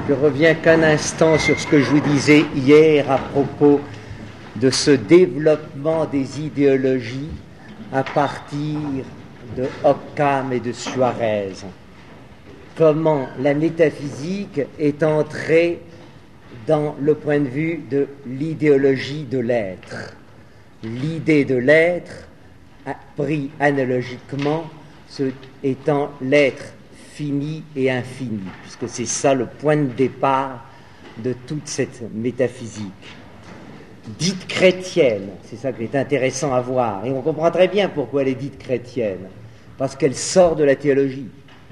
Je reviens qu'un instant sur ce que je vous disais hier à propos de ce développement des idéologies à partir de Occam et de Suarez. Comment la métaphysique est entrée dans le point de vue de l'idéologie de l'être. L'idée de l'être, pris analogiquement, étant l'être fini et infini, puisque c'est ça le point de départ de toute cette métaphysique. Dite chrétienne, c'est ça qui est intéressant à voir, et on comprend très bien pourquoi elle est dite chrétienne, parce qu'elle sort de la théologie.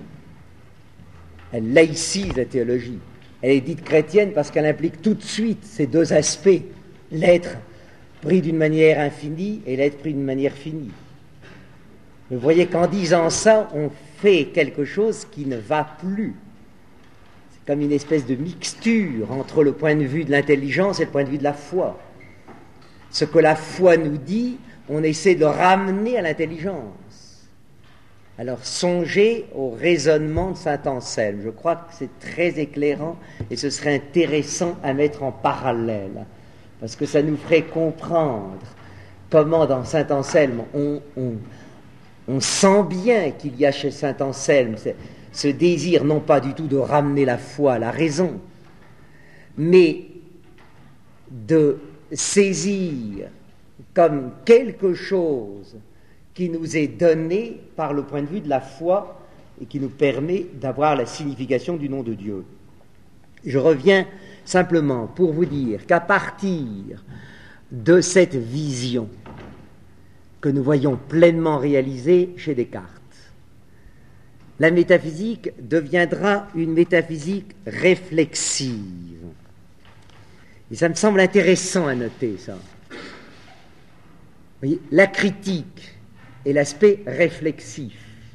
Elle laïcise la théologie. Elle est dite chrétienne parce qu'elle implique tout de suite ces deux aspects, l'être pris d'une manière infinie et l'être pris d'une manière finie. Vous voyez qu'en disant ça, on fait quelque chose qui ne va plus. C'est comme une espèce de mixture entre le point de vue de l'intelligence et le point de vue de la foi. Ce que la foi nous dit, on essaie de ramener à l'intelligence. Alors songez au raisonnement de saint Anselme. Je crois que c'est très éclairant et ce serait intéressant à mettre en parallèle, parce que ça nous ferait comprendre comment dans saint Anselme on sent bien qu'il y a chez saint Anselme ce désir non pas du tout de ramener la foi à la raison, mais de saisir comme quelque chose qui nous est donné par le point de vue de la foi et qui nous permet d'avoir la signification du nom de Dieu. Je reviens simplement pour vous dire qu'à partir de cette vision que nous voyons pleinement réalisée chez Descartes, la métaphysique deviendra une métaphysique réflexive. Et ça me semble intéressant à noter ça. Vous voyez, la critique et l'aspect réflexif.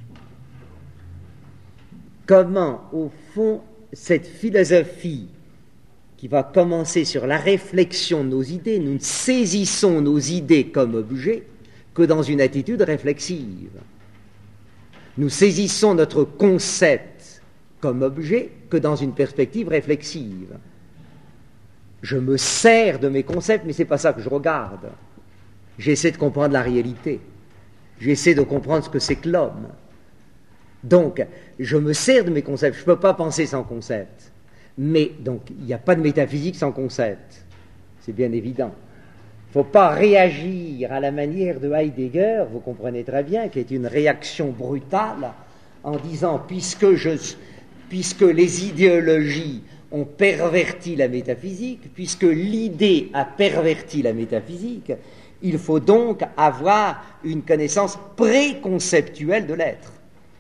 Comment, au fond, cette philosophie qui va commencer sur la réflexion de nos idées, nous ne saisissons nos idées comme objets que dans une attitude réflexive. Nous saisissons notre concept comme objet que dans une perspective réflexive. Je me sers de mes concepts, mais ce n'est pas ça que je regarde. J'essaie de comprendre la réalité. J'essaie de comprendre ce que c'est que l'homme. Donc, je me sers de mes concepts. Je ne peux pas penser sans concept. Mais, donc, il n'y a pas de métaphysique sans concept. C'est bien évident. Il ne faut pas réagir à la manière de Heidegger, vous comprenez très bien, qui est une réaction brutale, en disant, puisque les idéologies ont perverti la métaphysique, puisque l'idée a perverti la métaphysique, il faut donc avoir une connaissance préconceptuelle de l'être.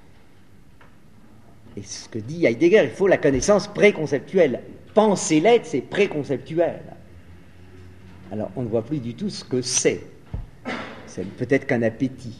Et ce que dit Heidegger, il faut la connaissance préconceptuelle. Penser l'être, c'est préconceptuel. Alors, on ne voit plus du tout ce que c'est. C'est peut-être qu'un appétit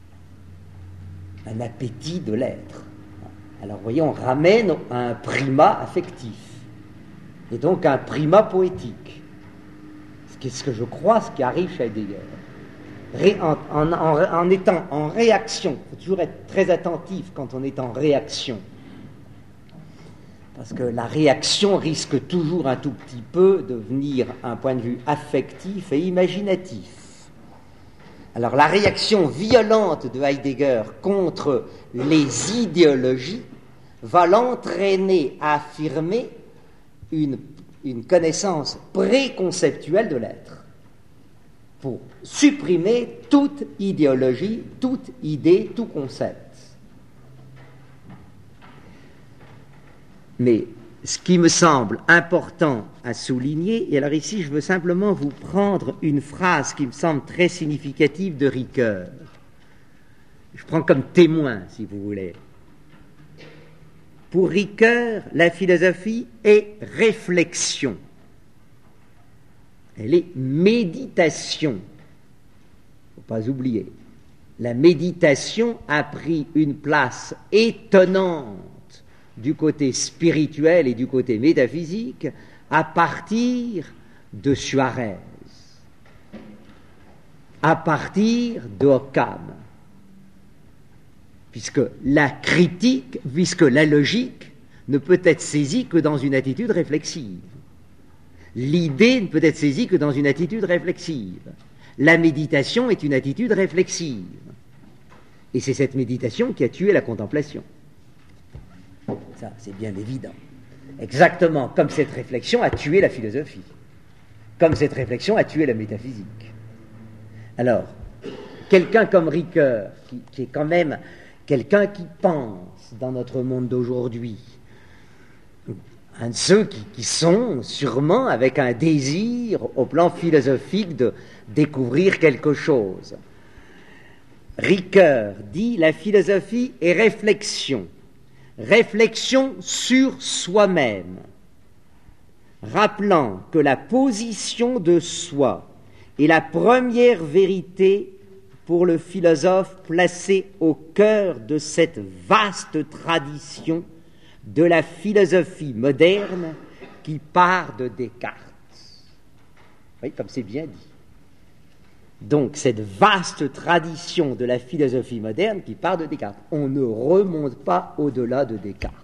de l'être. Alors, vous voyez, on ramène à un primat affectif, et donc à un primat poétique. Ce que je crois, ce qui arrive chez Heidegger. En étant en réaction, il faut toujours être très attentif quand on est en réaction, parce que la réaction risque toujours un tout petit peu de venir un point de vue affectif et imaginatif. Alors la réaction violente de Heidegger contre les idéologies va l'entraîner à affirmer une connaissance préconceptuelle de l'être, pour supprimer toute idéologie, toute idée, tout concept. Mais ce qui me semble important à souligner, et alors ici je veux simplement vous prendre une phrase qui me semble très significative de Ricoeur. Je prends comme témoin, si vous voulez. Pour Ricoeur, la philosophie est réflexion. Elle est méditation. Il ne faut pas oublier. La méditation a pris une place étonnante du côté spirituel et du côté métaphysique à partir de Suarez, à partir de Occam, puisque la critique, puisque la logique ne peut être saisie que dans une attitude réflexive. L'idée ne peut être saisie que dans une attitude réflexive. La méditation est une attitude réflexive. Et c'est cette méditation qui a tué la contemplation. Ça, c'est bien évident. Exactement comme cette réflexion a tué la philosophie. Comme cette réflexion a tué la métaphysique. Alors, quelqu'un comme Ricoeur, qui est quand même quelqu'un qui pense dans notre monde d'aujourd'hui, un de ceux qui sont sûrement avec un désir au plan philosophique de découvrir quelque chose. Ricoeur dit la philosophie est réflexion, réflexion sur soi-même, rappelant que la position de soi est la première vérité pour le philosophe placé au cœur de cette vaste tradition de la philosophie moderne qui part de Descartes. Oui, comme c'est bien dit. Donc, cette vaste tradition de la philosophie moderne qui part de Descartes. On ne remonte pas au-delà de Descartes.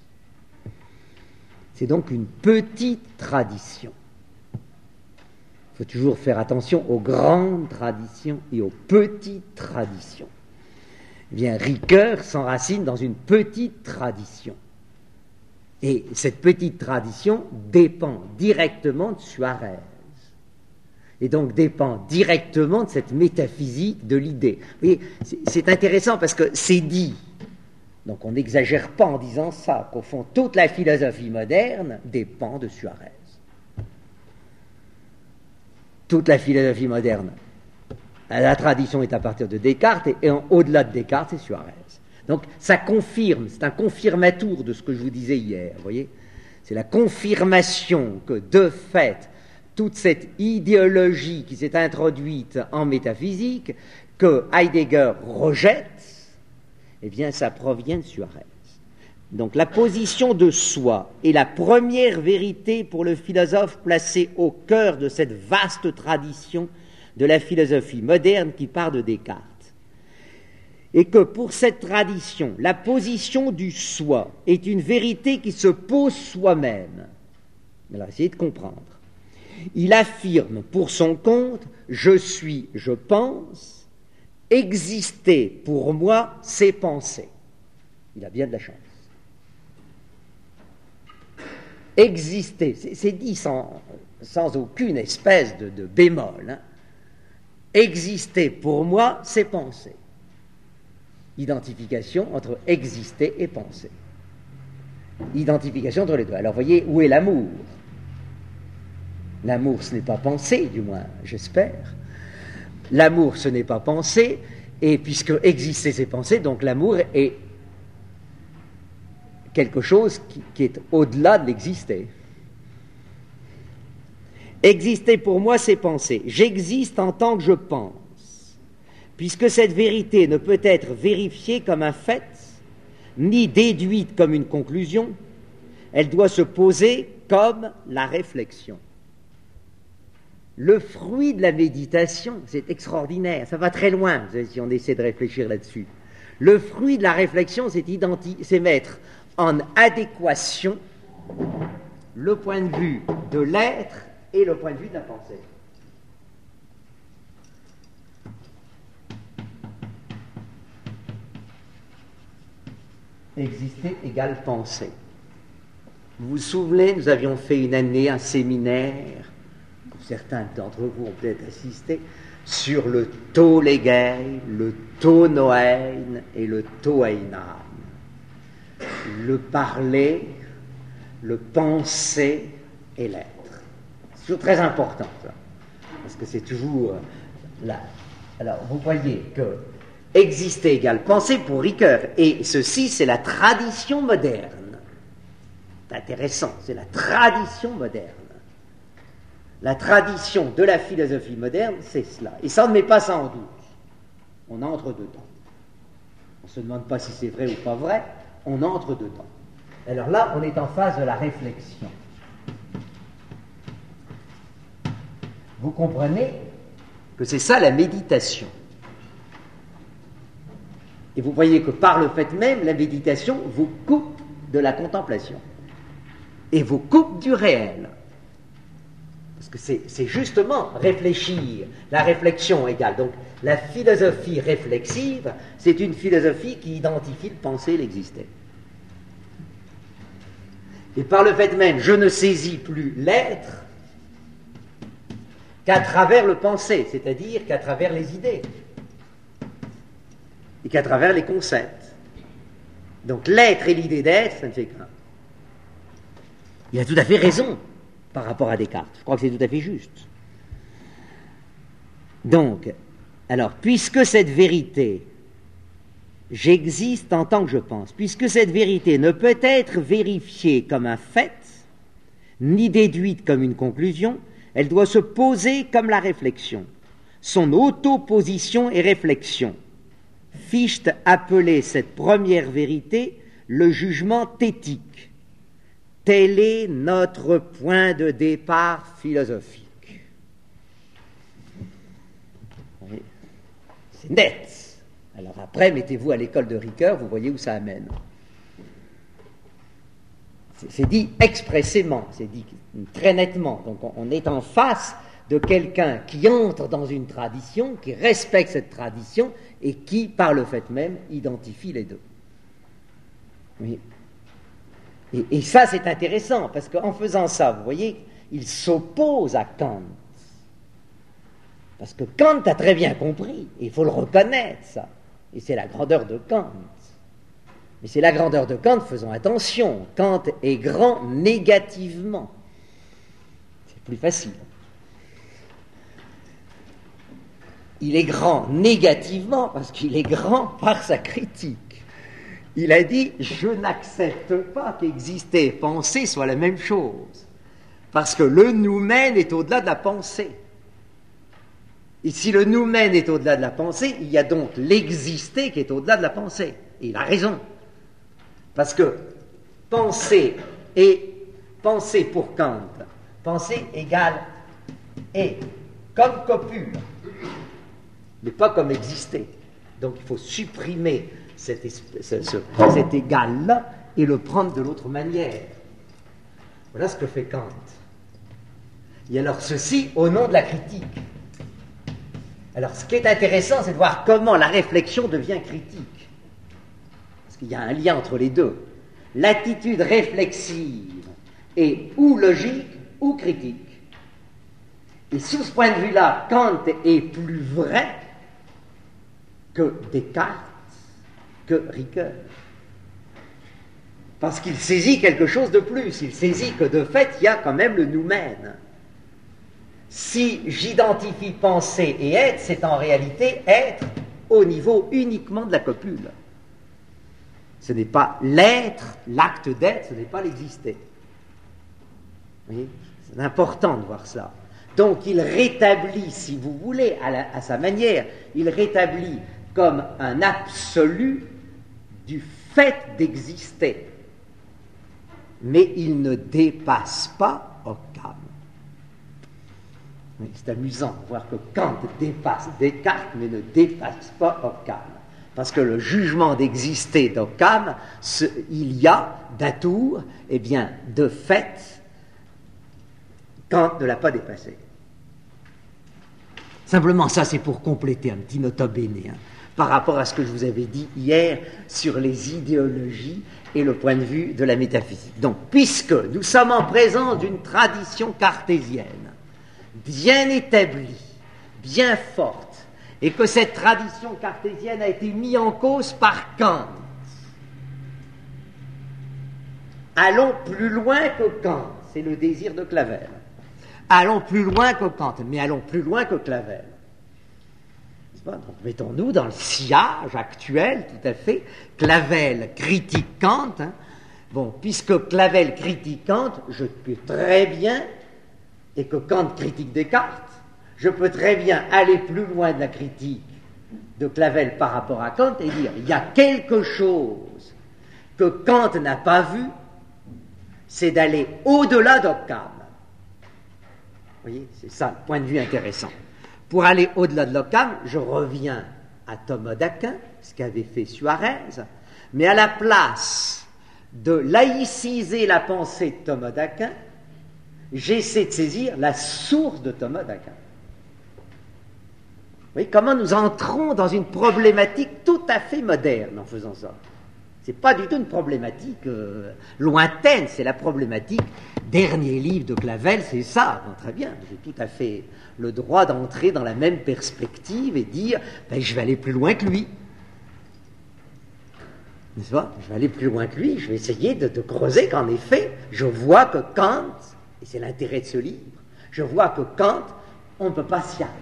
C'est donc une petite tradition. Il faut toujours faire attention aux grandes traditions et aux petites traditions. Eh bien, Ricoeur s'enracine dans une petite tradition. Et cette petite tradition dépend directement de Suarez. Et donc dépend directement de cette métaphysique de l'idée. Vous voyez, c'est intéressant parce que c'est dit. Donc on n'exagère pas en disant ça, qu'au fond, toute la philosophie moderne dépend de Suarez. Toute la philosophie moderne. La tradition est à partir de Descartes, et au-delà de Descartes, c'est Suarez. Donc ça confirme, c'est un confirmateur de ce que je vous disais hier, vous voyez. C'est la confirmation que, de fait, toute cette idéologie qui s'est introduite en métaphysique, que Heidegger rejette, eh bien ça provient de Suarez. Donc la position de soi est la première vérité pour le philosophe placé au cœur de cette vaste tradition de la philosophie moderne qui part de Descartes. Et que pour cette tradition, la position du soi est une vérité qui se pose soi-même. Alors essayez de comprendre. Il affirme pour son compte « je suis, je pense », exister pour moi, c'est penser. Il a bien de la chance. Exister, c'est dit sans aucune espèce de bémol. Hein. Exister pour moi, c'est penser. Identification entre exister et penser. Identification entre les deux. Alors voyez, où est l'amour ? L'amour, ce n'est pas penser, du moins, j'espère. L'amour, ce n'est pas penser, et puisque exister, c'est penser, donc l'amour est quelque chose qui est au-delà de l'exister. Exister pour moi, c'est penser. J'existe en tant que je pense, puisque cette vérité ne peut être vérifiée comme un fait, ni déduite comme une conclusion, elle doit se poser comme la réflexion. Le fruit de la méditation, c'est extraordinaire, ça va très loin si on essaie de réfléchir là-dessus. Le fruit de la réflexion, c'est mettre en adéquation le point de vue de l'être et le point de vue de la pensée. Exister égale penser. Vous vous souvenez, nous avions fait une année un séminaire, certains d'entre vous ont peut-être assisté, sur le Tolegei, le Tonoein et le Toeinan. Le parler, le penser et l'être. C'est toujours très important, ça, parce que c'est toujours là. Alors, vous voyez que exister égale penser pour Ricoeur, et ceci, c'est la tradition moderne. C'est intéressant, c'est la tradition moderne. La tradition de la philosophie moderne, c'est cela. Et ça ne met pas ça en doute. On entre dedans. On ne se demande pas si c'est vrai ou pas vrai, on entre dedans. Alors là, on est en phase de la réflexion. Vous comprenez que c'est ça la méditation. Et vous voyez que par le fait même, la méditation vous coupe de la contemplation et vous coupe du réel. Parce que c'est justement réfléchir, la réflexion égale. Donc la philosophie réflexive, c'est une philosophie qui identifie le penser et l'exister. Et par le fait même, je ne saisis plus l'être qu'à travers le penser, c'est-à-dire qu'à travers les idées et qu'à travers les concepts. Donc l'être et l'idée d'être, ça ne fait qu'un. Il a tout à fait raison par rapport à Descartes. Je crois que c'est tout à fait juste. Donc, alors, puisque cette vérité, j'existe en tant que je pense, puisque cette vérité ne peut être vérifiée comme un fait, ni déduite comme une conclusion, elle doit se poser comme la réflexion. Son auto-position et réflexion. Fichte appelait cette première vérité le jugement thétique. Tel est notre point de départ philosophique. Oui. C'est net. Alors après, mettez-vous à l'école de Ricoeur, vous voyez où ça amène. C'est dit expressément, c'est dit très nettement. Donc on est en face de quelqu'un qui entre dans une tradition, qui respecte cette tradition et qui, par le fait même, identifie les deux. Oui. Et ça, c'est intéressant, parce qu'en faisant ça, vous voyez, il s'oppose à Kant. Parce que Kant a très bien compris, et il faut le reconnaître, ça. Et c'est la grandeur de Kant. Mais c'est la grandeur de Kant, faisons attention. Kant est grand négativement. C'est plus facile. Il est grand négativement parce qu'il est grand par sa critique. Il a dit « Je n'accepte pas qu'exister et penser soit la même chose, parce que le nous-mêmes est au-delà de la pensée. Et si le nous-mêmes est au-delà de la pensée, il y a donc l'exister qui est au-delà de la pensée. » Et il a raison. Parce que penser pour Kant, penser égale et, comme copule, mais pas comme exister. Donc il faut supprimer cet égal-là et le prendre de l'autre manière. Voilà ce que fait Kant. Et alors ceci au nom de la critique. Alors ce qui est intéressant, c'est de voir comment la réflexion devient critique. Parce qu'il y a un lien entre les deux. L'attitude réflexive est ou logique ou critique. Et sous ce point de vue-là, Kant est plus vrai que Descartes, que Ricoeur. Parce qu'il saisit quelque chose de plus. Il saisit que de fait, il y a quand même le nous-mêmes. Si j'identifie penser et être, c'est en réalité être au niveau uniquement de la copule. Ce n'est pas l'être, l'acte d'être, ce n'est pas l'exister. Vous voyez ? C'est important de voir ça. Donc il rétablit, si vous voulez, à sa manière, il rétablit comme un absolu du fait d'exister. Mais il ne dépasse pas Occam. C'est amusant de voir que Kant dépasse Descartes, mais ne dépasse pas Occam. Parce que le jugement d'exister d'Occam, il y a, d'atour, eh bien, de fait, Kant ne l'a pas dépassé. Simplement, ça, c'est pour compléter un petit nota bene, par rapport à ce que je vous avais dit hier sur les idéologies et le point de vue de la métaphysique. Donc, puisque nous sommes en présence d'une tradition cartésienne, bien établie, bien forte, et que cette tradition cartésienne a été mise en cause par Kant, allons plus loin que Kant, c'est le désir de Clavel. Allons plus loin que Kant, mais allons plus loin que Clavel. Donc, mettons-nous dans le sillage actuel, tout à fait. Clavel critique Kant. Bon, puisque Clavel critique Kant, je peux très bien, et que Kant critique Descartes, je peux très bien aller plus loin de la critique de Clavel par rapport à Kant et dire il y a quelque chose que Kant n'a pas vu, c'est d'aller au-delà d'Occam. Vous voyez, c'est ça le point de vue intéressant. Pour aller au-delà de l'Occam, je reviens à Thomas d'Aquin, ce qu'avait fait Suarez, mais à la place de laïciser la pensée de Thomas d'Aquin, j'essaie de saisir la source de Thomas d'Aquin. Vous voyez comment nous entrons dans une problématique tout à fait moderne en faisant ça. Ce n'est pas du tout une problématique lointaine, c'est la problématique dernier livre de Clavel, c'est ça. Bon, très bien, j'ai tout à fait le droit d'entrer dans la même perspective et dire ben, je vais aller plus loin que lui. N'est-ce pas? Je vais aller plus loin que lui, je vais essayer de creuser qu'en effet, je vois que Kant, et c'est l'intérêt de ce livre, je vois que Kant, on ne peut pas s'y arrêter.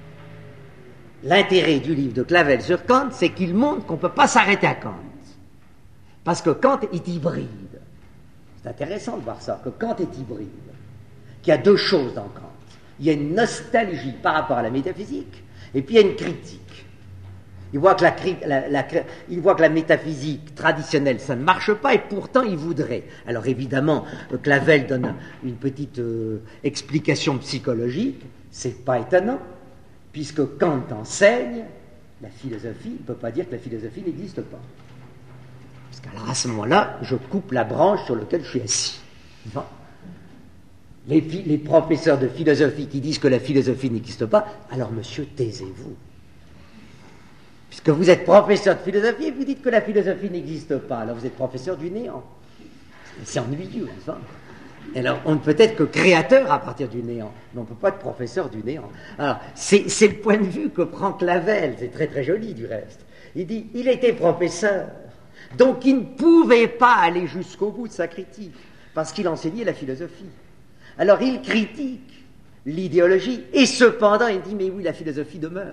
L'intérêt du livre de Clavel sur Kant, c'est qu'il montre qu'on ne peut pas s'arrêter à Kant. Parce que Kant est hybride. C'est intéressant de voir ça, que Kant est hybride. Qu'il y a deux choses dans Kant. Il y a une nostalgie par rapport à la métaphysique, et puis il y a une critique. Il voit que la métaphysique traditionnelle, ça ne marche pas, et pourtant il voudrait. Alors évidemment, Clavel donne une petite explication psychologique, c'est pas étonnant, puisque Kant enseigne la philosophie, il ne peut pas dire que la philosophie n'existe pas. Parce qu'alors à ce moment-là, je coupe la branche sur laquelle je suis assis. Non. Les professeurs de philosophie qui disent que la philosophie n'existe pas, alors monsieur, taisez-vous. Puisque vous êtes professeur de philosophie et vous dites que la philosophie n'existe pas, alors vous êtes professeur du néant. C'est ennuyeux, n'est-ce pas? Alors, on ne peut être que créateur à partir du néant, mais on ne peut pas être professeur du néant. Alors, c'est le point de vue que prend Clavel, c'est très très joli du reste. Il dit, il était professeur, donc il ne pouvait pas aller jusqu'au bout de sa critique, parce qu'il enseignait la philosophie. Alors, il critique l'idéologie, et cependant, il dit, mais oui, la philosophie demeure.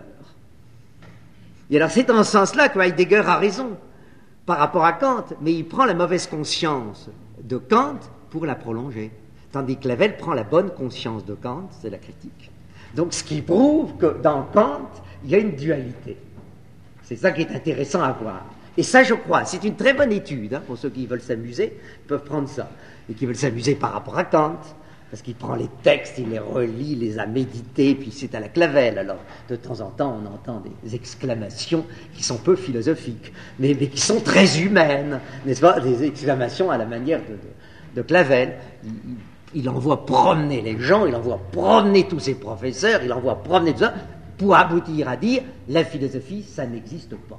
Et alors, c'est en ce sens-là que Heidegger a raison, par rapport à Kant, mais il prend la mauvaise conscience de Kant pour la prolonger. Tandis que Clavel prend la bonne conscience de Kant, c'est la critique. Donc ce qui prouve que dans Kant, il y a une dualité. C'est ça qui est intéressant à voir. Et ça, je crois, c'est une très bonne étude, hein, pour ceux qui veulent s'amuser, ils peuvent prendre ça. Et qui veulent s'amuser par rapport à Kant, parce qu'il prend les textes, il les relit, il les a médités, puis c'est à la Clavel. Alors, de temps en temps, on entend des exclamations qui sont peu philosophiques, mais qui sont très humaines, n'est-ce pas? Des exclamations à la manière de Clavel. Il envoie promener les gens, il envoie promener tous ses professeurs, il envoie promener tout ça, pour aboutir à dire la philosophie, ça n'existe pas.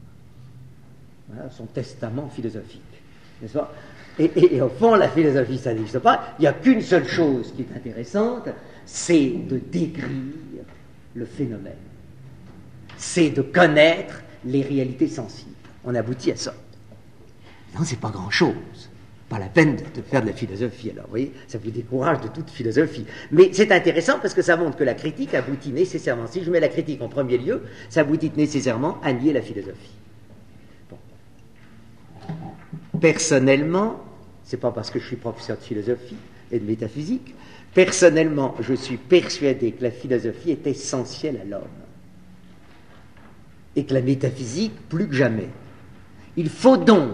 Voilà son testament philosophique, n'est-ce pas? Et au fond, la philosophie, ça n'existe pas. Il n'y a qu'une seule chose qui est intéressante, c'est de décrire le phénomène. C'est de connaître les réalités sensibles. On aboutit à ça. Non, c'est pas grand-chose. Pas la peine de faire de la philosophie. Alors, vous voyez, ça vous décourage de toute philosophie. Mais c'est intéressant parce que ça montre que la critique aboutit nécessairement, si je mets la critique en premier lieu, ça aboutit nécessairement à nier la philosophie. Bon. Personnellement, c'est pas parce que je suis professeur de philosophie et de métaphysique, personnellement, je suis persuadé que la philosophie est essentielle à l'homme. Et que la métaphysique, plus que jamais. Il faut donc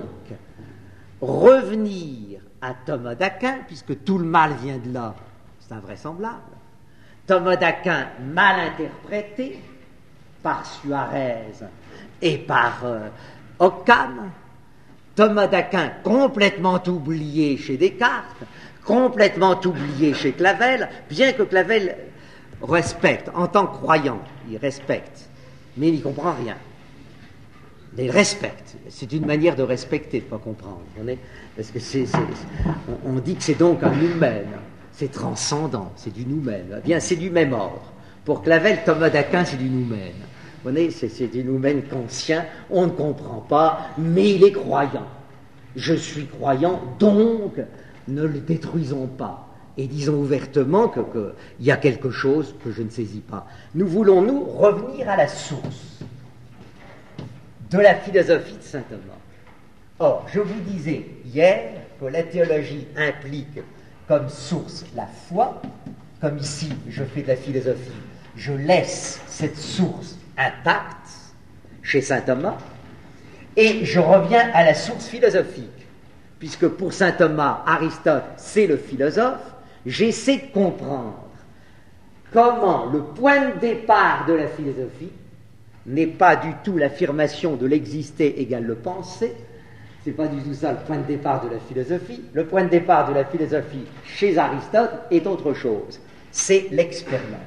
revenir à Thomas d'Aquin, puisque tout le mal vient de là, c'est invraisemblable. Thomas d'Aquin mal interprété par Suarez et par Occam, Thomas d'Aquin complètement oublié chez Descartes, complètement oublié chez Clavel, bien que Clavel respecte, en tant que croyant, il respecte, mais il n'y comprend rien. Mais il respecte. C'est une manière de respecter, de ne pas comprendre. Parce que on dit que c'est donc un noumen, c'est transcendant, c'est du noumen. Bien, c'est du même ordre. Pour Clavel, Thomas d'Aquin, c'est du noumen. Vous voyez, c'est du noumen kantien, on ne comprend pas, mais il est croyant. Je suis croyant, donc ne le détruisons pas. Et disons ouvertement qu'il y a quelque chose que je ne saisis pas. Nous voulons, nous, revenir à la source de la philosophie de saint Thomas. Or, je vous disais hier que la théologie implique comme source la foi, comme ici je fais de la philosophie, je laisse cette source intacte chez saint Thomas, et je reviens à la source philosophique, puisque pour saint Thomas, Aristote, c'est le philosophe, j'essaie de comprendre comment le point de départ de la philosophie n'est pas du tout l'affirmation de l'exister égale le penser, c'est pas du tout ça le point de départ de la philosophie. Le point de départ de la philosophie chez Aristote est autre chose. C'est l'expérience.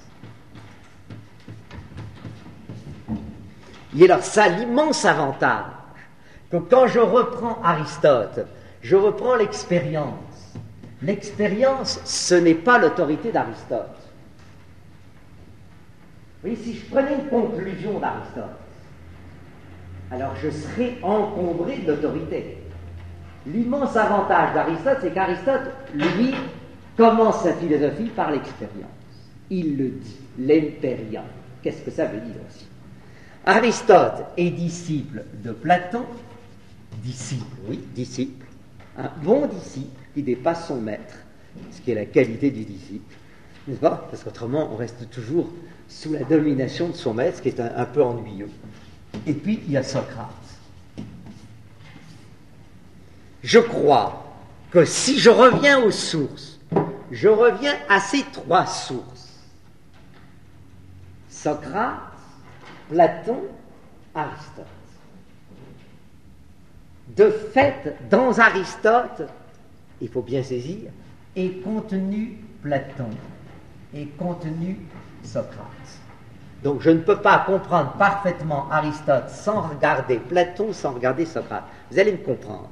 Et alors ça, l'immense avantage, que quand je reprends Aristote, je reprends l'expérience. L'expérience, ce n'est pas l'autorité d'Aristote. Vous voyez, si je prenais une conclusion d'Aristote, alors je serais encombré de l'autorité. L'immense avantage d'Aristote, c'est qu'Aristote, lui, commence sa philosophie par l'expérience. Il le dit, l'empérion. Qu'est-ce que ça veut dire aussi? Aristote est disciple de Platon, disciple, un bon disciple qui dépasse son maître, ce qui est la qualité du disciple, n'est-ce pas? Parce qu'autrement, on reste toujours sous la domination de son maître, ce qui est un peu ennuyeux. Et puis, il y a Socrate. Je crois que si je reviens aux sources, je reviens à ces trois sources. Socrate, Platon, Aristote. De fait, dans Aristote, il faut bien saisir, est contenu Platon, est contenu Socrate. Donc je ne peux pas comprendre parfaitement Aristote sans regarder Platon, sans regarder Socrate. Vous allez me comprendre.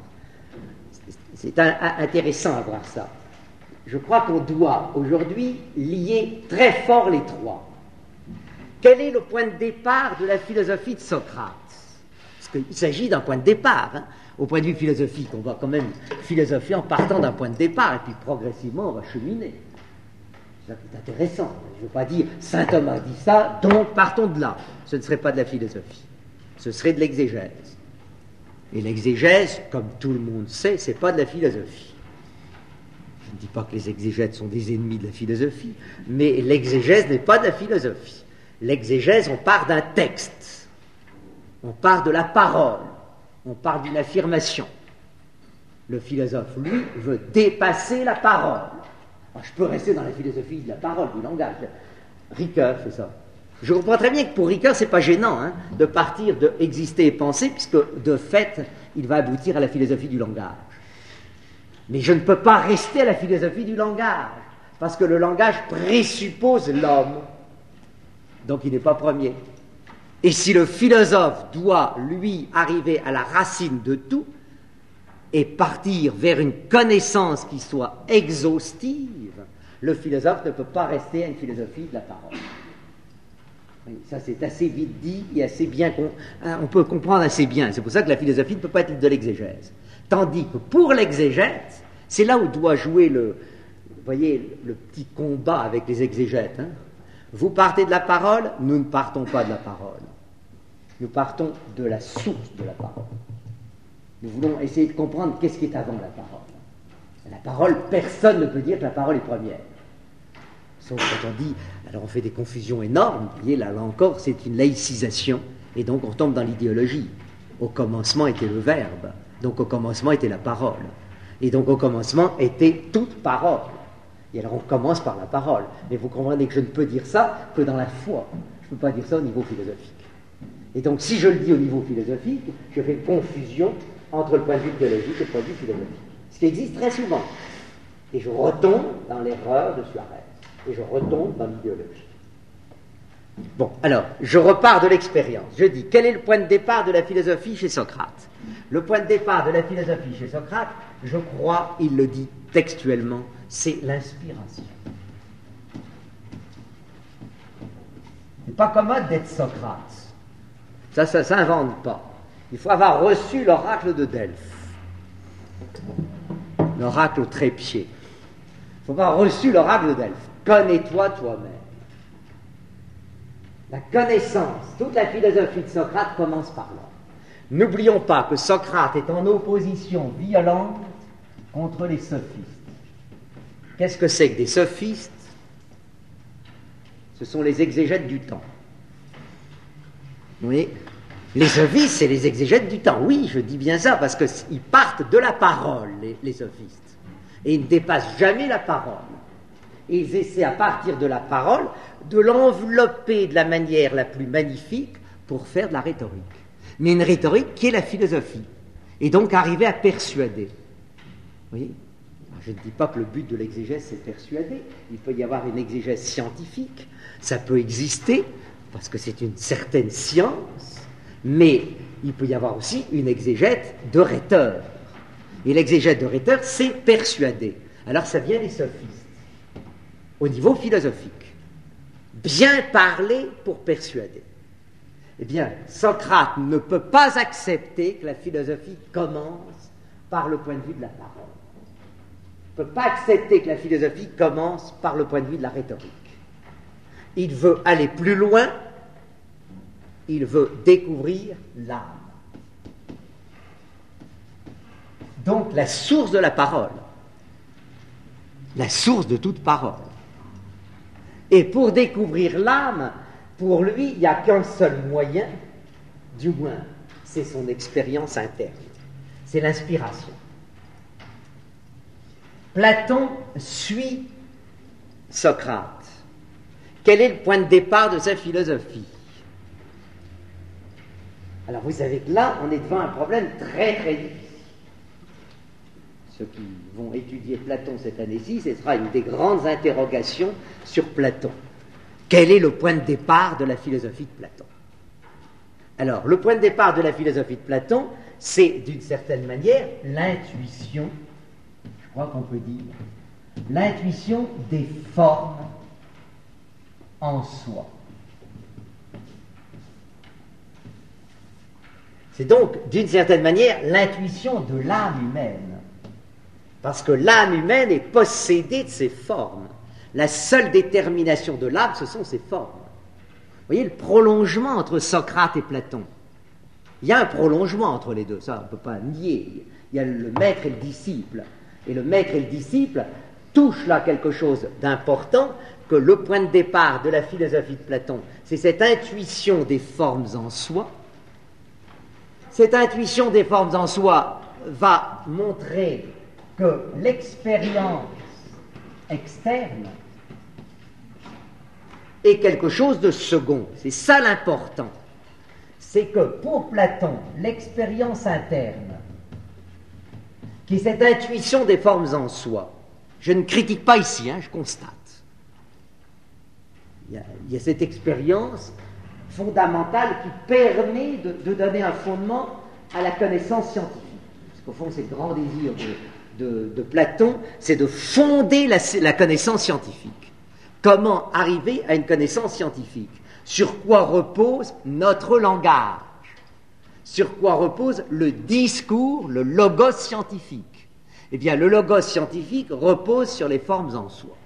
C'est intéressant à voir ça. Je crois qu'on doit aujourd'hui lier très fort les trois. Quel est le point de départ de la philosophie de Socrate? Parce qu'il s'agit d'un point de départ. Hein. Au point de vue philosophique, on va quand même philosopher en partant d'un point de départ, et puis progressivement, on va cheminer. C'est intéressant. Je ne veux pas dire Saint Thomas dit ça, donc partons de là. Ce ne serait pas de la philosophie. Ce serait de l'exégèse. Et l'exégèse, comme tout le monde sait, c'est pas de la philosophie. Je ne dis pas que les exégètes sont des ennemis de la philosophie, mais l'exégèse n'est pas de la philosophie. L'exégèse, on part d'un texte, on part de la parole, on part d'une affirmation. Le philosophe, lui, veut dépasser la parole. Alors, je peux rester dans la philosophie de la parole, du langage. Ricoeur fait ça. Je comprends très bien que pour Ricoeur, c'est pas gênant de partir de exister et penser, puisque de fait, il va aboutir à la philosophie du langage. Mais je ne peux pas rester à la philosophie du langage, parce que le langage présuppose l'homme. Donc il n'est pas premier. Et si le philosophe doit, lui, arriver à la racine de tout et partir vers une connaissance qui soit exhaustive, le philosophe ne peut pas rester à une philosophie de la parole. Oui, ça c'est assez vite dit et assez bien, on peut comprendre assez bien. C'est pour ça que la philosophie ne peut pas être de l'exégèse. Tandis que pour l'exégète, c'est là où doit jouer vous voyez, le petit combat avec les exégètes. Vous partez de la parole, nous ne partons pas de la parole. Nous partons de la source de la parole. Nous voulons essayer de comprendre qu'est-ce qui est avant la parole. La parole, personne ne peut dire que la parole est première. Sauf quand on dit, alors on fait des confusions énormes, vous voyez, là encore, c'est une laïcisation, et donc on tombe dans l'idéologie. Au commencement était le verbe, donc au commencement était la parole. Et donc au commencement était toute parole. Et alors on commence par la parole. Mais vous comprenez que je ne peux dire ça que dans la foi. Je ne peux pas dire ça au niveau philosophique. Et donc si je le dis au niveau philosophique, je fais une confusion entre le point de vue théologique et le point de vue philosophique. Ce qui existe très souvent. Et je retombe dans l'erreur de Suarez. Et je retombe dans l'idéologie. Bon, alors, je repars de l'expérience. Je dis, quel est le point de départ de la philosophie chez Socrate? Le point de départ de la philosophie chez Socrate, je crois, il le dit textuellement, c'est l'inspiration. C'est pas commode d'être Socrate. Ça s'invente pas. Il faut avoir reçu l'oracle de Delphes. L'oracle au trépied. Il faut avoir reçu l'oracle de Delphes. Connais-toi toi-même. La connaissance, toute la philosophie de Socrate commence par là. N'oublions pas que Socrate est en opposition violente contre les sophistes. Qu'est-ce que c'est que des sophistes? Ce sont les exégètes du temps. Oui, les sophistes, c'est les exégètes du temps. Oui, je dis bien ça, parce qu'ils partent de la parole, les sophistes. Et ils ne dépassent jamais la parole. Et ils essaient, à partir de la parole, de l'envelopper de la manière la plus magnifique pour faire de la rhétorique. Mais une rhétorique qui est la philosophie. et donc arriver à persuader. Vous voyez ? Je ne dis pas que le but de l'exégèse, c'est persuader. Il peut y avoir une exégèse scientifique, ça peut exister, parce que c'est une certaine science, mais il peut y avoir aussi une exégèse de rhéteur. Et l'exégèse de rhéteur, c'est persuader. Alors ça vient des sophistes, au niveau philosophique. Bien parler pour persuader. Eh bien, Socrate ne peut pas accepter que la philosophie commence par le point de vue de la parole. Il ne peut pas accepter que la philosophie commence par le point de vue de la rhétorique. Il veut aller plus loin, il veut découvrir l'âme. Donc la source de la parole, la source de toute parole. Et pour découvrir l'âme, pour lui, il n'y a qu'un seul moyen, du moins, c'est son expérience interne, c'est l'inspiration. Platon suit Socrate. Quel est le point de départ de sa philosophie? Alors vous savez que là, on est devant un problème très très difficile. Ceux qui vont étudier Platon cette année-ci, ce sera une des grandes interrogations sur Platon. Quel est le point de départ de la philosophie de Platon? Alors, le point de départ de la philosophie de Platon, c'est d'une certaine manière l'intuition, je crois qu'on peut dire, l'intuition des formes en soi. C'est donc, d'une certaine manière, l'intuition de l'âme humaine. Parce que l'âme humaine est possédée de ses formes. La seule détermination de l'âme, ce sont ses formes. Vous voyez le prolongement entre Socrate et Platon. Il y a un prolongement entre les deux, ça on ne peut pas nier. Il y a le maître et le disciple. Et le maître et le disciple touchent là quelque chose d'important, que le point de départ de la philosophie de Platon, c'est cette intuition des formes en soi. Cette intuition des formes en soi va montrer que l'expérience externe est quelque chose de second. C'est ça l'important. C'est que pour Platon, l'expérience interne, qui est cette intuition des formes en soi, je ne critique pas ici, je constate. Il y a cette expérience fondamentale qui permet de donner un fondement à la connaissance scientifique. Parce qu'au fond, c'est le grand désir de Platon, c'est de fonder la connaissance scientifique. Comment arriver à une connaissance scientifique? Sur quoi repose notre langage? Sur quoi repose le discours, le logos scientifique? Eh bien, le logos scientifique repose sur les formes en soi.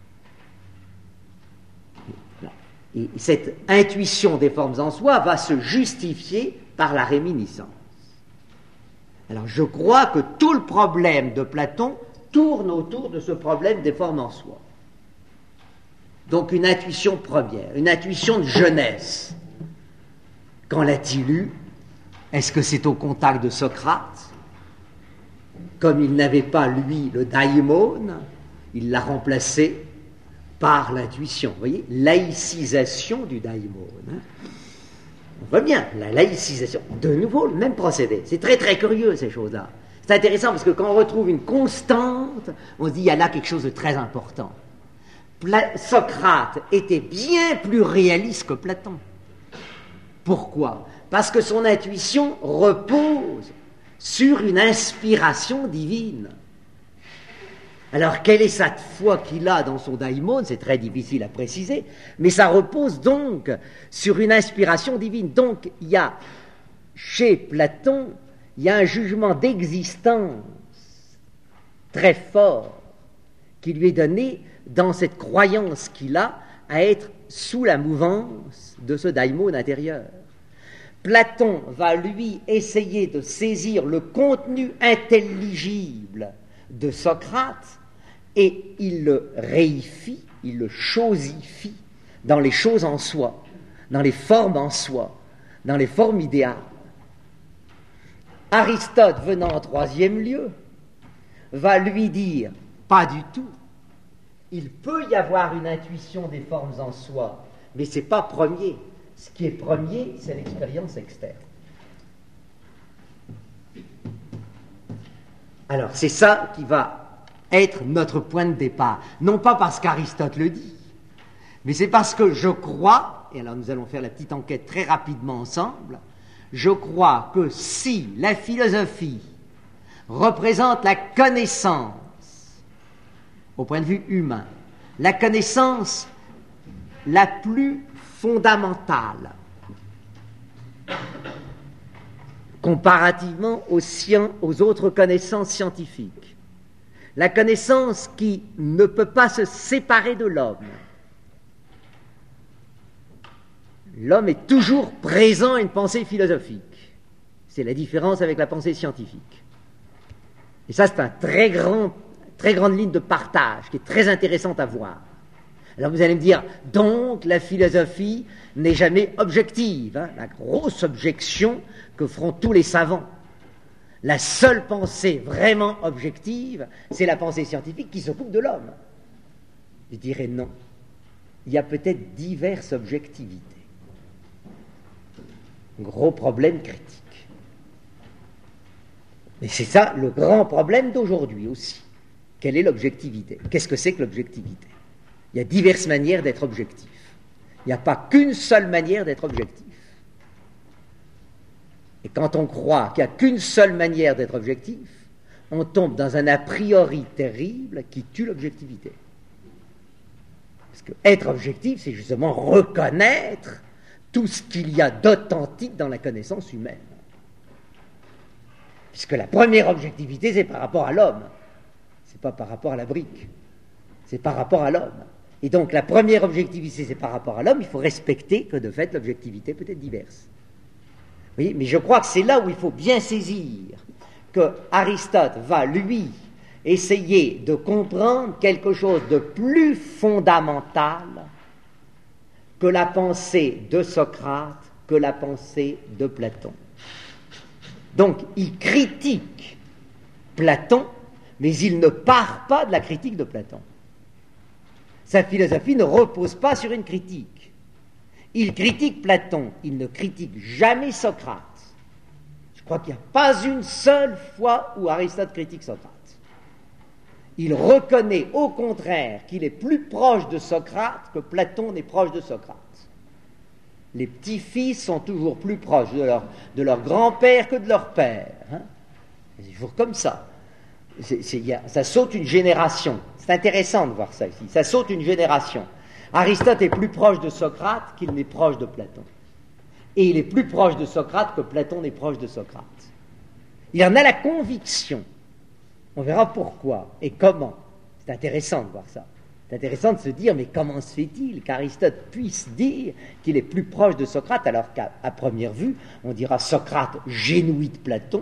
Et cette intuition des formes en soi va se justifier par la réminiscence. Alors, je crois que tout le problème de Platon tourne autour de ce problème des formes en soi. Donc, une intuition première, une intuition de jeunesse. Qu'en l'a-t-il eu? Est-ce que c'est au contact de Socrate? Comme il n'avait pas, lui, le daimon, il l'a remplacé par l'intuition. Vous voyez, laïcisation du daimon. On voit bien, la laïcisation. De nouveau, le même procédé. C'est très très curieux, ces choses-là. C'est intéressant parce que quand on retrouve une constante, on se dit, il y a là quelque chose de très important. Socrate était bien plus réaliste que Platon. Pourquoi? Parce que son intuition repose sur une inspiration divine. Alors, quelle est cette foi qu'il a dans son daimon? C'est très difficile à préciser, mais ça repose donc sur une inspiration divine. Donc, il y a, chez Platon, il y a un jugement d'existence très fort qui lui est donné dans cette croyance qu'il a à être sous la mouvance de ce daimon intérieur. Platon va, lui, essayer de saisir le contenu intelligible de Socrate et il le réifie, il le chosifie dans les choses en soi, dans les formes en soi, dans les formes idéales. Aristote, venant en troisième lieu, va lui dire, pas du tout, il peut y avoir une intuition des formes en soi, mais ce n'est pas premier. Ce qui est premier, c'est l'expérience externe. Alors, c'est ça qui va être notre point de départ. Non pas parce qu'Aristote le dit, mais c'est parce que je crois, et alors nous allons faire la petite enquête très rapidement ensemble, je crois que si la philosophie représente la connaissance, au point de vue humain, la connaissance la plus fondamentale, comparativement aux autres connaissances scientifiques, la connaissance qui ne peut pas se séparer de l'homme. L'homme est toujours présent à une pensée philosophique. C'est la différence avec la pensée scientifique. Et ça, c'est très grande ligne de partage qui est très intéressante à voir. Alors vous allez me dire, donc la philosophie n'est jamais objective, hein, la grosse objection que feront tous les savants. La seule pensée vraiment objective, c'est la pensée scientifique qui s'occupe de l'homme. Je dirais non. Il y a peut-être diverses objectivités. Gros problème critique. Mais c'est ça le grand problème d'aujourd'hui aussi. Quelle est l'objectivité? Qu'est-ce que c'est que l'objectivité? Il y a diverses manières d'être objectif. Il n'y a pas qu'une seule manière d'être objectif. Et quand on croit qu'il n'y a qu'une seule manière d'être objectif, on tombe dans un a priori terrible qui tue l'objectivité. Parce que être objectif, c'est justement reconnaître tout ce qu'il y a d'authentique dans la connaissance humaine. Puisque la première objectivité, c'est par rapport à l'homme. C'est pas par rapport à la brique. C'est par rapport à l'homme. Et donc, la première objectivité, c'est par rapport à l'homme. Il faut respecter que, de fait, l'objectivité peut être diverse. Vous voyez, mais je crois que c'est là où il faut bien saisir que Aristote va, lui, essayer de comprendre quelque chose de plus fondamental que la pensée de Socrate, que la pensée de Platon. Donc, il critique Platon, mais il ne part pas de la critique de Platon. Sa philosophie ne repose pas sur une critique. Il critique Platon, il ne critique jamais Socrate. Je crois qu'il n'y a pas une seule fois où Aristote critique Socrate. Il reconnaît au contraire qu'il est plus proche de Socrate que Platon n'est proche de Socrate. Les petits-fils sont toujours plus proches de leur grand-père que de leur père. Hein. C'est toujours comme ça. Ça saute une génération. C'est intéressant de voir ça ici. Ça saute une génération. Aristote est plus proche de Socrate qu'il n'est proche de Platon. Et il est plus proche de Socrate que Platon n'est proche de Socrate. Il en a la conviction. On verra pourquoi et comment. C'est intéressant de voir ça. C'est intéressant de se dire, mais comment se fait-il qu'Aristote puisse dire qu'il est plus proche de Socrate, alors qu'à première vue, on dira Socrate génouit Platon,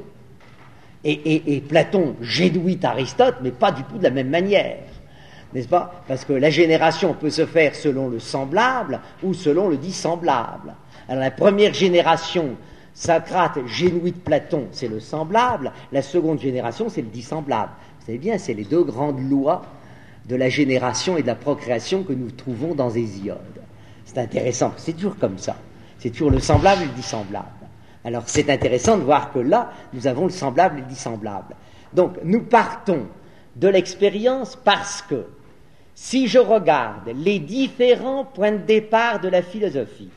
et Platon génouit Aristote, mais pas du tout de la même manière. N'est-ce pas? Parce que la génération peut se faire selon le semblable ou selon le dissemblable. Alors la première génération, Socrate génouit Platon, c'est le semblable. La seconde génération, c'est le dissemblable. Vous savez bien, c'est les deux grandes lois de la génération et de la procréation que nous trouvons dans Hésiode. C'est intéressant, c'est toujours comme ça. C'est toujours le semblable et le dissemblable. Alors c'est intéressant de voir que là, nous avons le semblable et le dissemblable. Donc nous partons de l'expérience parce que si je regarde les différents points de départ de la philosophie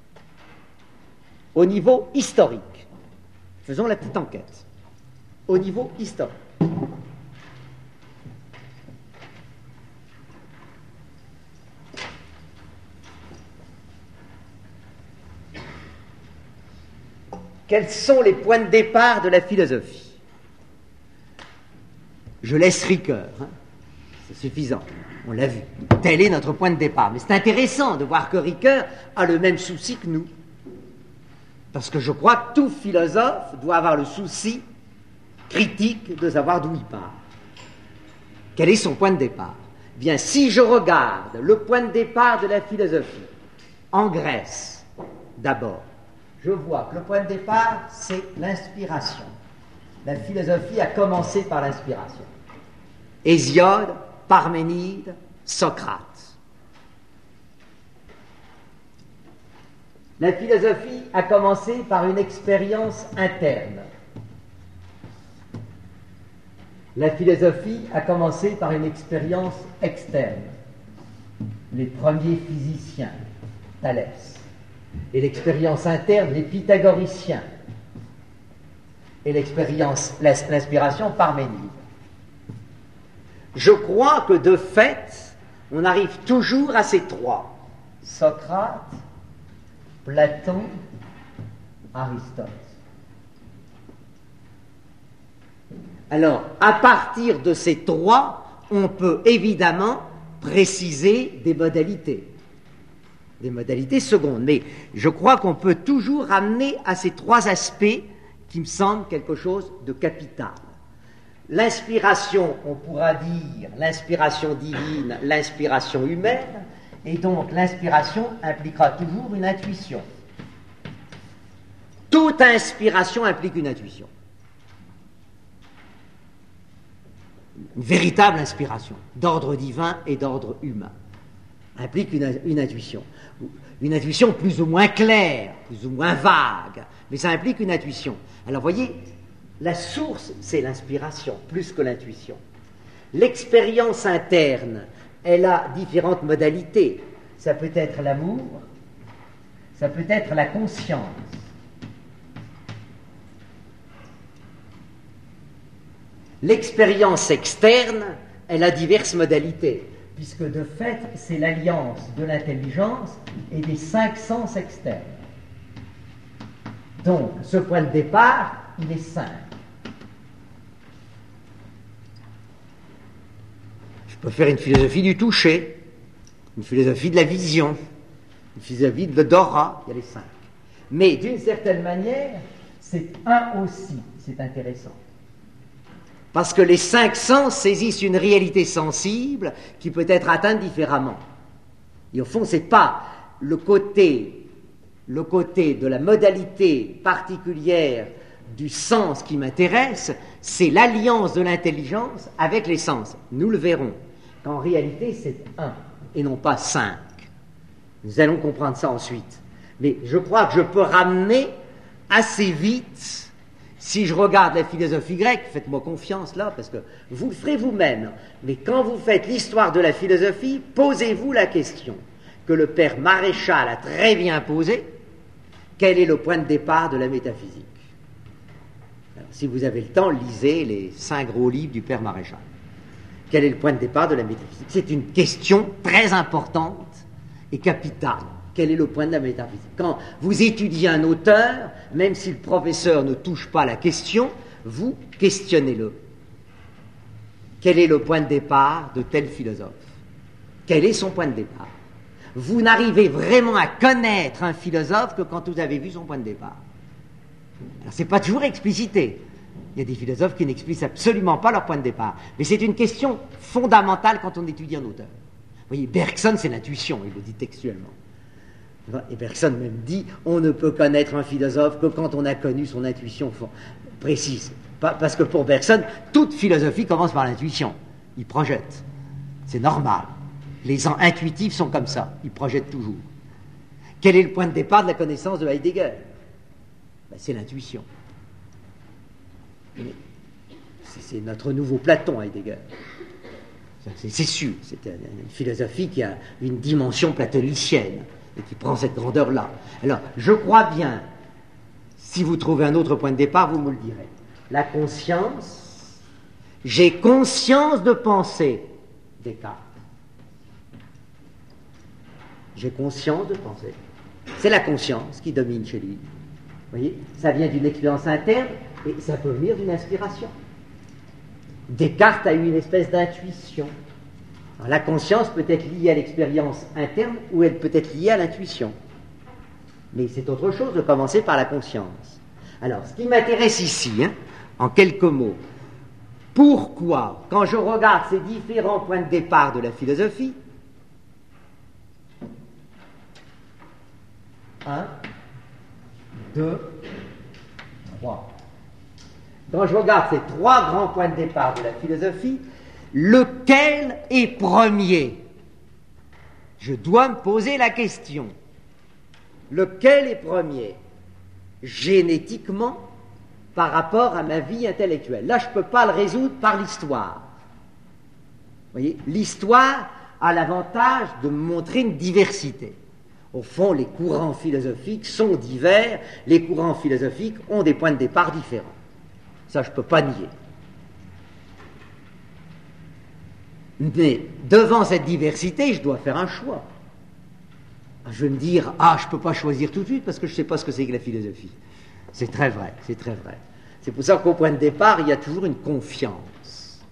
au niveau historique, faisons la petite enquête, au niveau historique, quels sont les points de départ de la philosophie? Je laisse Ricoeur, hein, c'est suffisant, on l'a vu. Tel est notre point de départ. Mais c'est intéressant de voir que Ricoeur a le même souci que nous. Parce que je crois que tout philosophe doit avoir le souci critique de savoir d'où il part. Quel est son point de départ? Bien, si je regarde le point de départ de la philosophie en Grèce, d'abord, je vois que le point de départ, c'est l'inspiration. La philosophie a commencé par l'inspiration. Hésiode, Parménide, Socrate. La philosophie a commencé par une expérience interne. La philosophie a commencé par une expérience externe. Les premiers physiciens, Thalès. Et l'expérience interne, les pythagoriciens. Et l'inspiration, Parménide. Je crois que de fait, on arrive toujours à ces trois. Socrate, Platon, Aristote. Alors, à partir de ces trois, on peut évidemment préciser des modalités secondes. Mais je crois qu'on peut toujours ramener à ces trois aspects qui me semblent quelque chose de capital. L'inspiration, on pourra dire l'inspiration divine, l'inspiration humaine, et donc l'inspiration impliquera toujours une intuition. Toute inspiration implique une intuition. Une véritable inspiration, d'ordre divin et d'ordre humain, implique une intuition. Une intuition plus ou moins claire, plus ou moins vague, mais ça implique une intuition. Alors voyez, la source, c'est l'inspiration, plus que l'intuition. L'expérience interne, elle a différentes modalités. Ça peut être l'amour, ça peut être la conscience. L'expérience externe, elle a diverses modalités, puisque de fait, c'est l'alliance de l'intelligence et des 5 sens externes. Donc, ce point de départ, il est simple. Je peux faire une philosophie du toucher, une philosophie de la vision, une philosophie de l'odorat, il y a les 5. Mais d'une certaine manière, c'est un aussi, c'est intéressant. Parce que les 5 sens saisissent une réalité sensible qui peut être atteinte différemment. Et au fond, ce n'est pas le côté de la modalité particulière du sens qui m'intéresse, c'est l'alliance de l'intelligence avec les sens. Nous le verrons, qu'en réalité, c'est 1 et non pas 5. Nous allons comprendre ça ensuite. Mais je crois que je peux ramener assez vite. Si je regarde la philosophie grecque, faites-moi confiance là, parce que vous le ferez vous-même, mais quand vous faites l'histoire de la philosophie, posez-vous la question que le père Maréchal a très bien posée: quel est le point de départ de la métaphysique? Alors, si vous avez le temps, lisez les 5 gros livres du père Maréchal. Quel est le point de départ de la métaphysique? C'est une question très importante et capitale. Quel est le point de la métaphysique? Quand vous étudiez un auteur, même si le professeur ne touche pas la question, vous questionnez-le. Quel est le point de départ de tel philosophe? Quel est son point de départ? Vous n'arrivez vraiment à connaître un philosophe que quand vous avez vu son point de départ. Alors, ce n'est pas toujours explicité. Il y a des philosophes qui n'expliquent absolument pas leur point de départ. Mais c'est une question fondamentale quand on étudie un auteur. Vous voyez, Bergson, c'est l'intuition, il le dit textuellement. Et Bergson même dit, on ne peut connaître un philosophe que quand on a connu son intuition précise. Parce que pour Bergson, toute philosophie commence par l'intuition. Il projette. C'est normal. Les gens intuitifs sont comme ça. Ils projettent toujours. Quel est le point de départ de la connaissance de Heidegger? C'est l'intuition. C'est notre nouveau Platon, Heidegger. C'est sûr. C'est une philosophie qui a une dimension platonicienne et qui prend cette grandeur-là. Alors, je crois bien, si vous trouvez un autre point de départ, vous me le direz. La conscience, j'ai conscience de penser, Descartes. J'ai conscience de penser. C'est la conscience qui domine chez lui. Vous voyez, ça vient d'une expérience interne et ça peut venir d'une inspiration. Descartes a eu une espèce d'intuition. Alors, la conscience peut être liée à l'expérience interne ou elle peut être liée à l'intuition. Mais c'est autre chose de commencer par la conscience. Alors, ce qui m'intéresse ici, en quelques mots, pourquoi, quand je regarde ces différents points de départ de la philosophie, 1, 2, 3. Quand je regarde ces 3 grands points de départ de la philosophie, lequel est premier? Je dois me poser la question. Lequel est premier? Génétiquement par rapport à ma vie intellectuelle. Là, je ne peux pas le résoudre par l'histoire. Vous voyez, l'histoire a l'avantage de me montrer une diversité. Au fond, les courants philosophiques sont divers, les courants philosophiques ont des points de départ différents. Ça, je ne peux pas nier. Mais devant cette diversité, je dois faire un choix. Je vais me dire, je ne peux pas choisir tout de suite parce que je ne sais pas ce que c'est que la philosophie. C'est très vrai, c'est très vrai. C'est pour ça qu'au point de départ, il y a toujours une confiance.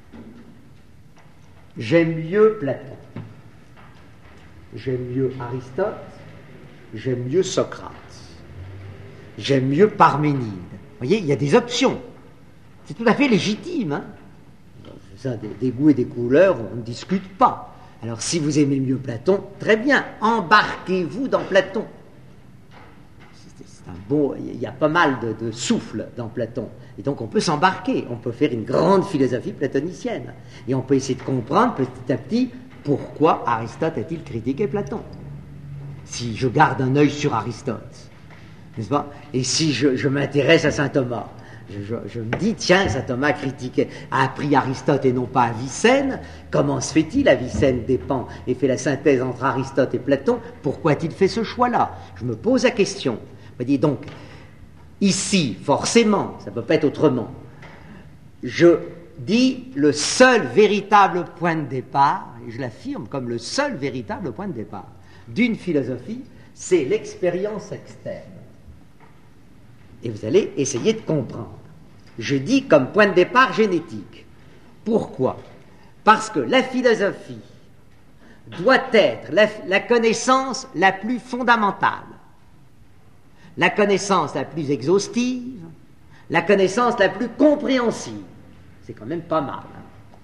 J'aime mieux Platon. J'aime mieux Aristote. J'aime mieux Socrate. J'aime mieux Parménide. Vous voyez, il y a des options. C'est tout à fait légitime. Hein, ça, des goûts et des couleurs, on ne discute pas. Alors, si vous aimez mieux Platon, très bien, embarquez-vous dans Platon. C'est un bon, il y a pas mal de souffle dans Platon. Et donc, on peut s'embarquer. On peut faire une grande philosophie platonicienne. Et on peut essayer de comprendre petit à petit pourquoi Aristote a-t-il critiqué Platon. Si je garde un œil sur Aristote, n'est-ce pas? Et si je m'intéresse à saint Thomas, je me dis, tiens, saint Thomas a appris Aristote et non pas Avicenne. Comment se fait-il? Avicenne dépend et fait la synthèse entre Aristote et Platon. Pourquoi a-t-il fait ce choix-là? Je me pose la question. Vous voyez, donc, ici, forcément, ça ne peut pas être autrement. Je dis le seul véritable point de départ, et je l'affirme comme le seul véritable point de départ d'une philosophie, c'est l'expérience externe. Et vous allez essayer de comprendre. Je dis comme point de départ génétique. Pourquoi? Parce que la philosophie doit être la connaissance la plus fondamentale, la connaissance la plus exhaustive, la connaissance la plus compréhensive. C'est quand même pas mal. Hein?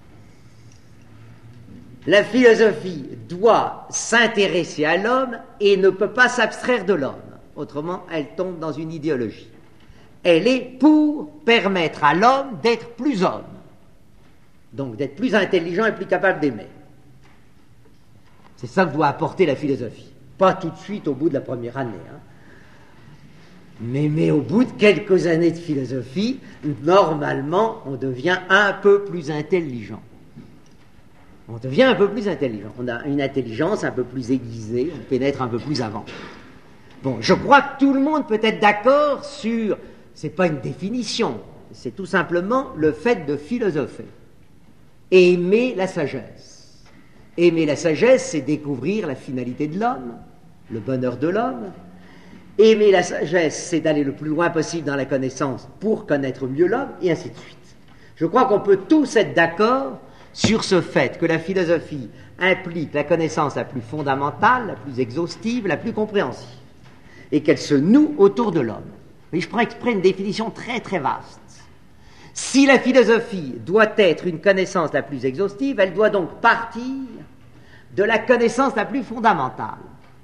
La philosophie doit s'intéresser à l'homme et ne peut pas s'abstraire de l'homme. Autrement, elle tombe dans une idéologie. Elle est pour permettre à l'homme d'être plus homme. Donc d'être plus intelligent et plus capable d'aimer. C'est ça que doit apporter la philosophie. Pas tout de suite au bout de la première année. Hein. Mais au bout de quelques années de philosophie, normalement, on devient un peu plus intelligent. On devient un peu plus intelligent. On a une intelligence un peu plus aiguisée, on pénètre un peu plus avant. Bon, je crois que tout le monde peut être d'accord sur... C'est pas une définition, c'est tout simplement le fait de philosopher. Aimer la sagesse. Aimer la sagesse, c'est découvrir la finalité de l'homme, le bonheur de l'homme. Aimer la sagesse, c'est d'aller le plus loin possible dans la connaissance pour connaître mieux l'homme, et ainsi de suite. Je crois qu'on peut tous être d'accord sur ce fait que la philosophie implique la connaissance la plus fondamentale, la plus exhaustive, la plus compréhensive, et qu'elle se noue autour de l'homme. Mais je prends exprès une définition très très vaste. Si la philosophie doit être une connaissance la plus exhaustive, elle doit donc partir de la connaissance la plus fondamentale.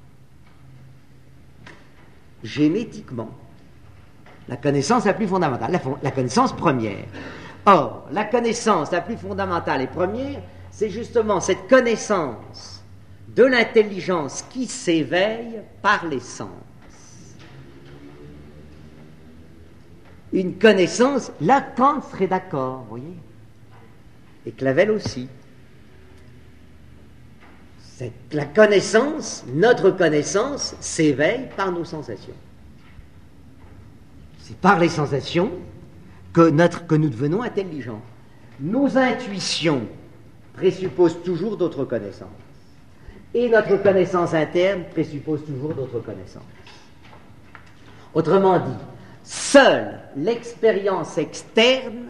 Génétiquement, la connaissance la plus fondamentale, la connaissance première. Or, la connaissance la plus fondamentale et première, c'est justement cette connaissance de l'intelligence qui s'éveille par les sens. Une connaissance, là, Kant serait d'accord, vous voyez, et Clavel aussi. La connaissance, notre connaissance, s'éveille par nos sensations. C'est par les sensations que nous devenons intelligents. Nos intuitions présupposent toujours d'autres connaissances. Et notre connaissance interne présuppose toujours d'autres connaissances. Autrement dit, seule l'expérience externe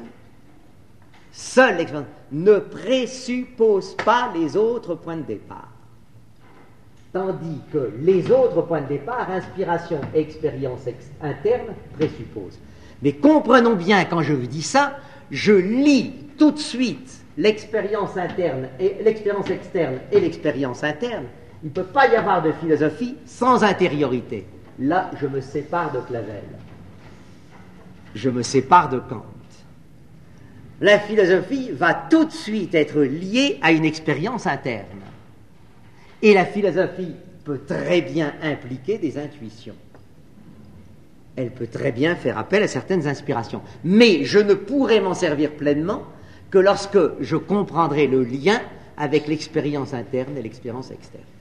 ne présuppose pas les autres points de départ. Tandis que les autres points de départ, inspiration et expérience interne, présupposent. Mais comprenons bien, quand je vous dis ça, je lie tout de suite l'expérience interne et l'expérience externe et l'expérience interne. Il ne peut pas y avoir de philosophie sans intériorité. Là, je me sépare de Clavel. Je me sépare de Kant. La philosophie va tout de suite être liée à une expérience interne. Et la philosophie peut très bien impliquer des intuitions. elle peut très bien faire appel à certaines inspirations. Mais je ne pourrai m'en servir pleinement que lorsque je comprendrai le lien avec l'expérience interne et l'expérience externe.